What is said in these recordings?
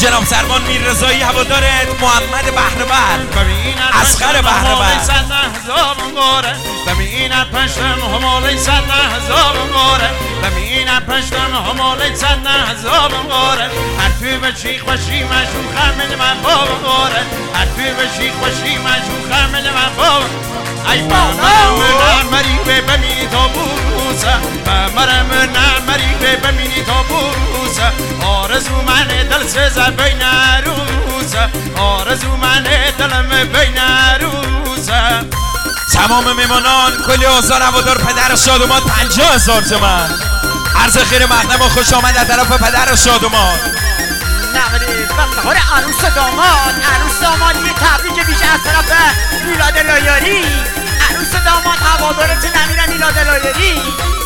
جناب سروان میررضایی هوادارت محمد بهره‌ور اصغر بهره‌ور ببینم پشتم همالی صد هزار ماره ببینم پشتم همالی صد هزار ماره هر توی به چیخ باشی مجبور خرمل من باباره هر توی به چیخ باشی مجبور خرمل من باباره ای بامرم نمری به بمینی تا بوسه بامرم نمری به بمینی تا بوسه آرزو من دل سزر بین روزه آرزو من دلم بین روزه تمام میمانان کلی آزار هوادار پدر شادمان 50,000 تومان عرض خیر مقدم و خوش آمد از طرف پدر شادمان. نمید بفتخار عروس داماد یه تبریک بیشه از طرف میلاد لایاری. عروس داماد هوادارت نمیره میلاد لایاری.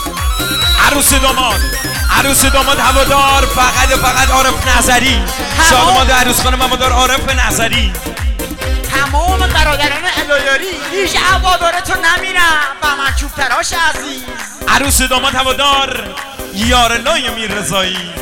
عروس داماد هوادار فقط عارف نظری. شادمان عروس خانم هوادار عارف نظری. تمام برادران لایاری هیچ هوادارتو نمیرم و من چوب تراش عزیز. عروس داماد هوادار یارالله میررضایی.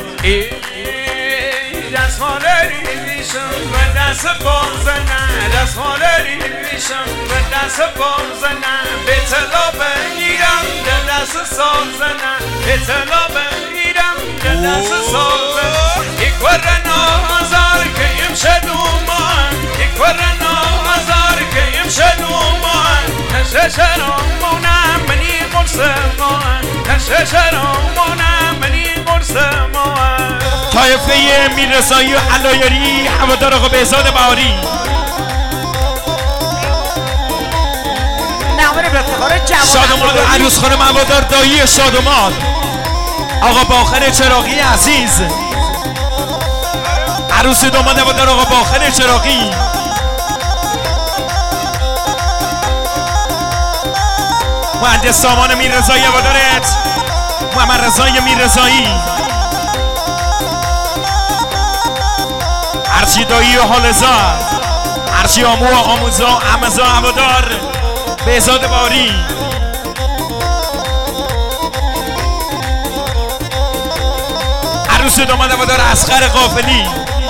دستمالری میشم و دست بازنه دستمالری میشم و دست بازنه به طلا بگیرم به دست سازنه به طلا بگیرم به دست سازنه یک ورن آزار که امشد اومان یک ورن آزار که امشد اومان تششرامونم منی مرسمان تششرامونم منی مرسمان. طایفه میررضایی و علایاری هوادار آقا بهزاد بهاری. شادمان عروس خانم هوادار دایی شادمان آقا باخر چراغی عزیز. عروس داماد هوادار آقا باخر چراغی. مهندس سامان میررضایی هوادارت محمد رضای میررضایی. ارچی دایی و حالزا ارچی آمو و آموزا امزا هوادار بهزاد بهاری. عروس داماد هوادار اصغر قافلی.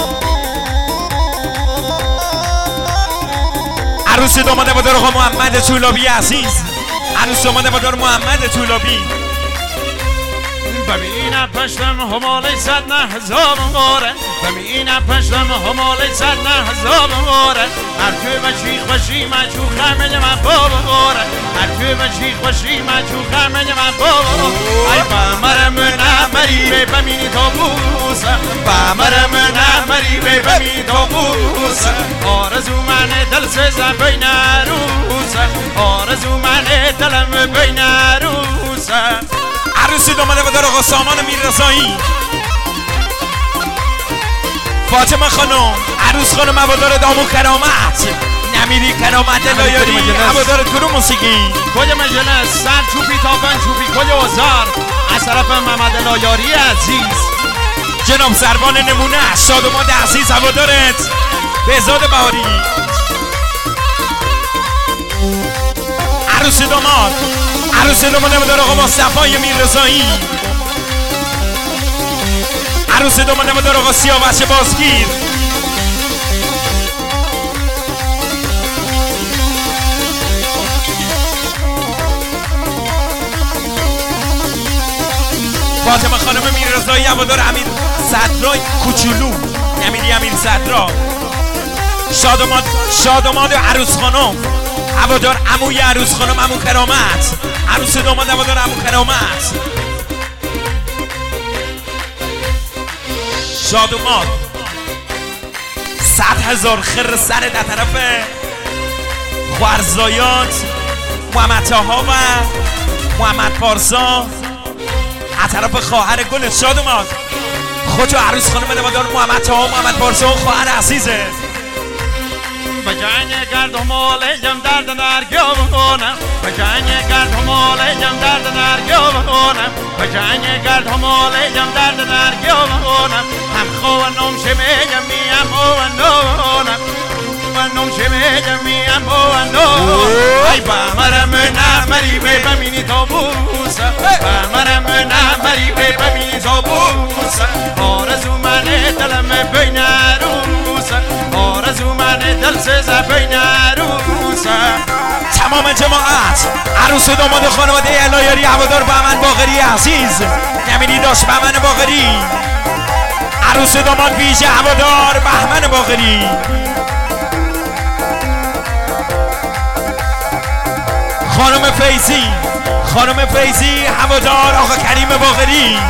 عروس داماد هوادار آقا محمد طولابی عزیز. عروس داماد هوادار محمد طولابی. ببینم پشتم همالی صد هزار ماره ببینم پشتم همالی صد هزار ماره هر توی به چیخ باشی مجبور خرمل من باباره هر توی به چیخ باشی مجبور خرمل من باباره ای بامرم نمری به بمینی تا بوسه بامرم نمری به بمینی تا بوسه آرزو من دل سزر بین روزه آرزو من دلم بین روزه. عروس داماد هوادار آقا سامان میررضایی. فاطمه خانم عروس خانم هوادار دامو کرامت نمیری کرامت لایاری هوادار گروه موسیقی. کل مجلس سر چوبی تا پنج چوبی کل آزار از طرف محمد لایاری عزیز. جناب سروان نمونه شادمان عزیز هوادارت بهزاد بهاری. عروس داماد هوادار آقا مصطفی میررضایی. عروس داماد هوادار آقا سیاوش بازگیر. فاطمه خانم میررضایی هوادار امیر صدرای کوچولو نمیری امیر صدرا. شادمان عروس خانم هوادار عموی عروس خانم عمو کرامت. عروس داماد هوادار عمو کرامت. شادمان 100,000 خر سر در طرف خوارزایات محمد طاها و محمد پارسا از طرف خواهر گل شادمان خود عروس خانم هوادار محمد طاها و محمد پارسا و خواهر عزیزه. بجای گرد و مالیم درد نرگیو بکنم بجای گرد و مالیم درد نرگیو بکنم بجای گرد و مالیم درد نرگیو بکنم هم خوانم شمیم میم خوانم خوانم شمیم میم خوانم ای بامرم نمری به بمینی تا بوسه بامرم نمری به بمینی تا بوسه آرزو من دلم بین عرض بین عروسه. تمام جماعت عروس و داماد و خانواده الایاری هوادار بهمن باقری عزیز، نمینی داشت بهمن باقری، عروس و داماد ویژه هوادار بهمن باقری. خانم فیزی هوادار آقا کریم باقری.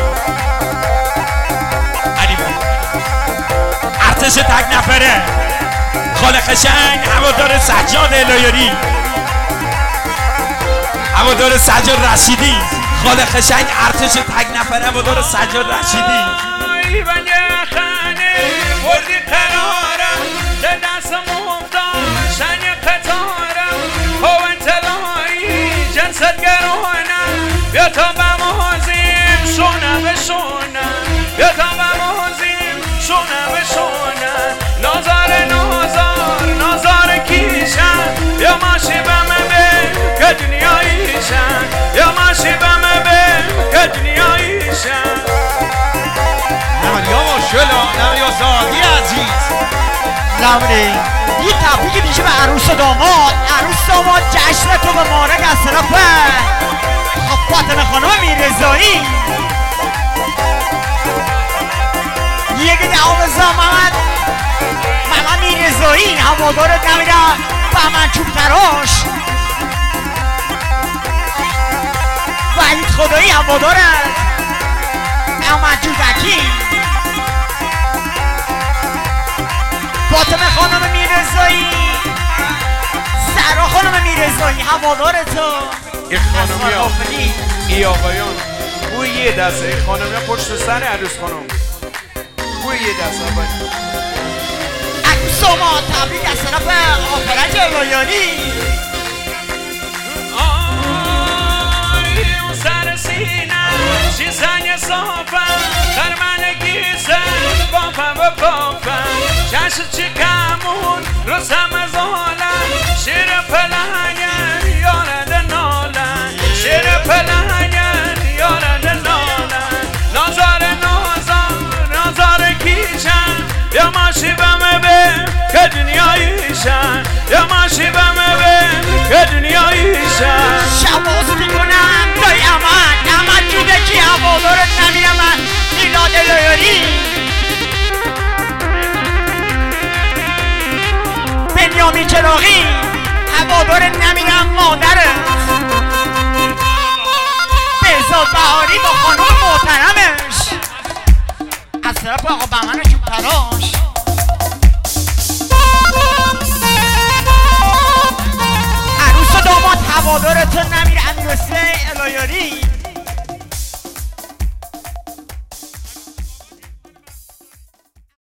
ارتش تک نفره خالق قشنگ هوادار سجاد الایاری، هوادار سجاد رشیدی. خالق قشنگ ارتش تک نفره هوادار سجاد رشیدی. وردی قرارم ده دستم افتاد شنی قطارم هو انتلایی جنست گرونم بیا تا بمازیم شونه به شونه بیا تا بمازیم شونه به شونه نازار کیشن یا ماشی بمه به که دنیاییشن یا ماشی بمه به که دنیاییشن. نمریا ماشاءالله نمریا زادی عزیز نمری یه تبریک دیگه به عروس و داماد. عروس داماد جشن تو به مارک از طرف فاطمه خانم میرزایی. یکی دعوازا محمد میرزایی هوادارت نمیرم بهمن چوب تراش. وحید خدایی هوادارت محمد جوبکی. فاطمه خانم میرزایی، سرا خانم میرزایی هوادارتو. این خانمی ای آقایان بوی یه دسته این خانمی پشت سر عروس خانم بوی یه دسته آقایان. عروس ما تبریک از طرف آفرج الایاری. اون سر سینه چیزنگ صافم خرمن گیزن بافم و بافم چشم چکمون رو سمزالن شیر پلنگن یارد نالن شیر پلنگن یارد نالن نازار کیشن یا ماشی بمه به که دنیاییشن یا ماشی بمه به که دنیاییشن. شباز میکنم دای احمد جوده کی هوادارت نمیرم من میلاد الایاری. بنیامین چراغی هوادارت نمیرم مادرت. بهزاد بهاری با خانم محترمش از طرف آقا بهمن چوب تراش. عروس و داماد هوادارتون نمیره امیرحسین الایاری.